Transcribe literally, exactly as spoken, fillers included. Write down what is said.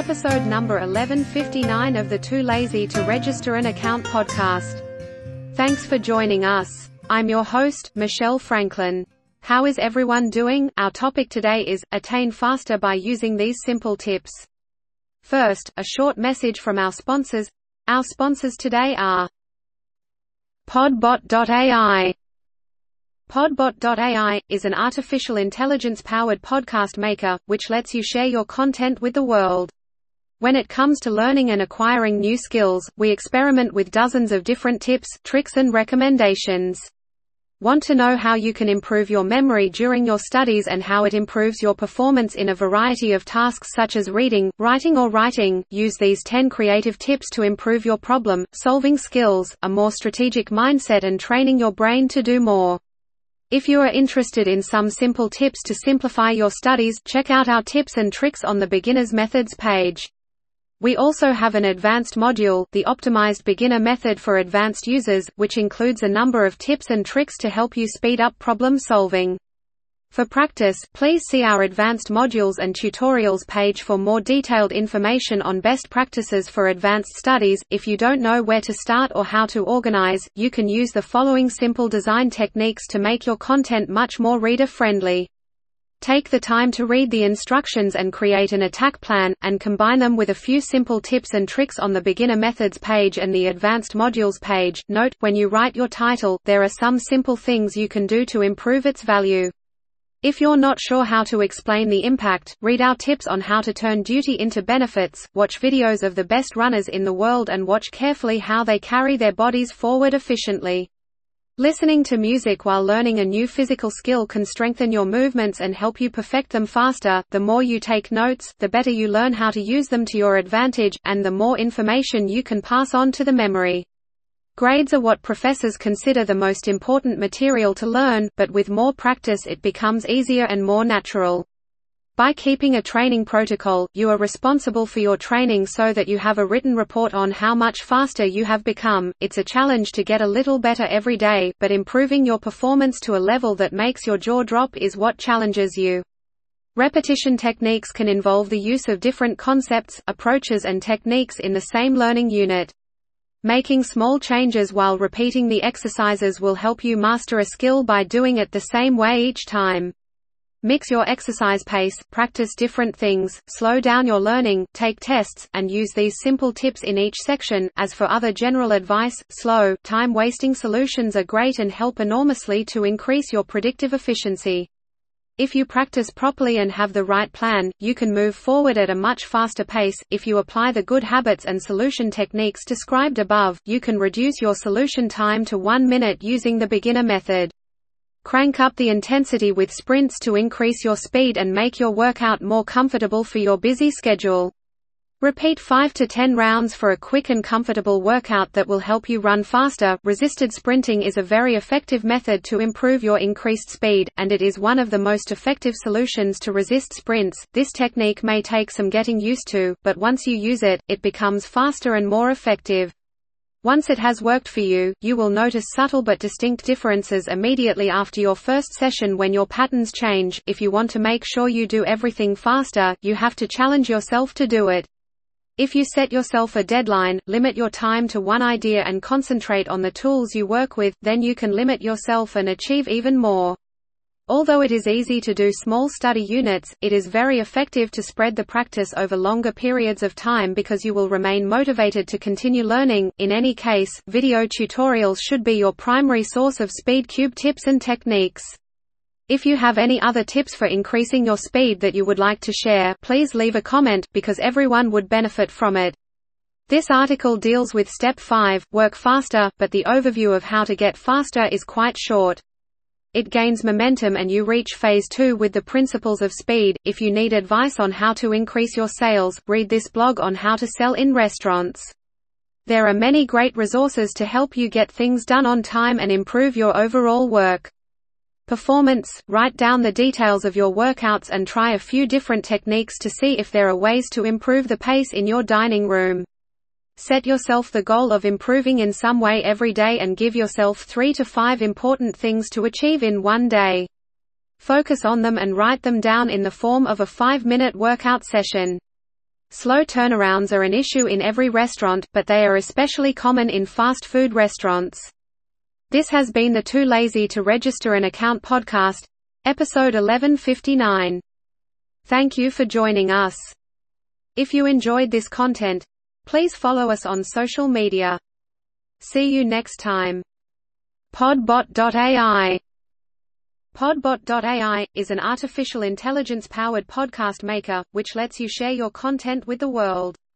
episode number eleven fifty-nine of the Too Lazy to Register an Account podcast. Thanks for joining us. I'm your host, Michelle Franklin. How is everyone doing? Our topic today is, attain faster by using these simple tips. First, a short message from our sponsors. Our sponsors today are Podbot dot A I. Podbot dot A I is an artificial intelligence-powered podcast maker, which lets you share your content with the world. When it comes to learning and acquiring new skills, we experiment with dozens of different tips, tricks and recommendations. Want to know how you can improve your memory during your studies and how it improves your performance in a variety of tasks such as reading, writing or writing? Use these ten creative tips to improve your problem-solving skills, a more strategic mindset and training your brain to do more. If you are interested in some simple tips to simplify your studies, check out our tips and tricks on the Beginner's Methods page. We also have an advanced module, the Optimized Beginner Method for advanced users, which includes a number of tips and tricks to help you speed up problem solving. For practice, please see our advanced modules and tutorials page for more detailed information on best practices for advanced studies. If you don't know where to start or how to organize, you can use the following simple design techniques to make your content much more reader-friendly. Take the time to read the instructions and create an attack plan, and combine them with a few simple tips and tricks on the Beginner Methods page and the Advanced Modules page. Note, when you write your title, there are some simple things you can do to improve its value. If you're not sure how to explain the impact, read our tips on how to turn duty into benefits, watch videos of the best runners in the world and watch carefully how they carry their bodies forward efficiently. Listening to music while learning a new physical skill can strengthen your movements and help you perfect them faster. The more you take notes, the better you learn how to use them to your advantage, and the more information you can pass on to the memory. Grades are what professors consider the most important material to learn, but with more practice it becomes easier and more natural. By keeping a training protocol, you are responsible for your training so that you have a written report on how much faster you have become. It's a challenge to get a little better every day, but improving your performance to a level that makes your jaw drop is what challenges you. Repetition techniques can involve the use of different concepts, approaches and techniques in the same learning unit. Making small changes while repeating the exercises will help you master a skill by doing it the same way each time. Mix your exercise pace, practice different things, slow down your learning, take tests, and use these simple tips in each section. As for other general advice, slow, time-wasting solutions are great and help enormously to increase your predictive efficiency. If you practice properly and have the right plan, you can move forward at a much faster pace. If you apply the good habits and solution techniques described above, you can reduce your solution time to one minute using the beginner method. Crank up the intensity with sprints to increase your speed and make your workout more comfortable for your busy schedule. Repeat five to ten rounds for a quick and comfortable workout that will help you run faster. Resisted sprinting is a very effective method to improve your increased speed, and it is one of the most effective solutions to resist sprints. This technique may take some getting used to, but once you use it, it becomes faster and more effective. Once it has worked for you, you will notice subtle but distinct differences immediately after your first session when your patterns change. If you want to make sure you do everything faster, you have to challenge yourself to do it. If you set yourself a deadline, limit your time to one idea and concentrate on the tools you work with, then you can limit yourself and achieve even more. Although it is easy to do small study units, it is very effective to spread the practice over longer periods of time because you will remain motivated to continue learning. In any case, video tutorials should be your primary source of SpeedCube tips and techniques. If you have any other tips for increasing your speed that you would like to share, please leave a comment, because everyone would benefit from it. This article deals with Step five, Work Faster, but the overview of how to get faster is quite short. It gains momentum and you reach Phase two with the principles of speed. If you need advice on how to increase your sales, read this blog on how to sell in restaurants. There are many great resources to help you get things done on time and improve your overall work performance. Write down the details of your workouts and try a few different techniques to see if there are ways to improve the pace in your dining room. Set yourself the goal of improving in some way every day and give yourself three to five important things to achieve in one day. Focus on them and write them down in the form of a five-minute workout session. Slow turnarounds are an issue in every restaurant, but they are especially common in fast food restaurants. This has been the Too Lazy to Register an Account podcast, episode eleven fifty-nine. Thank you for joining us. If you enjoyed this content, please follow us on social media. See you next time. Podbot dot A I Podbot dot A I is an artificial intelligence-powered podcast maker, which lets you share your content with the world.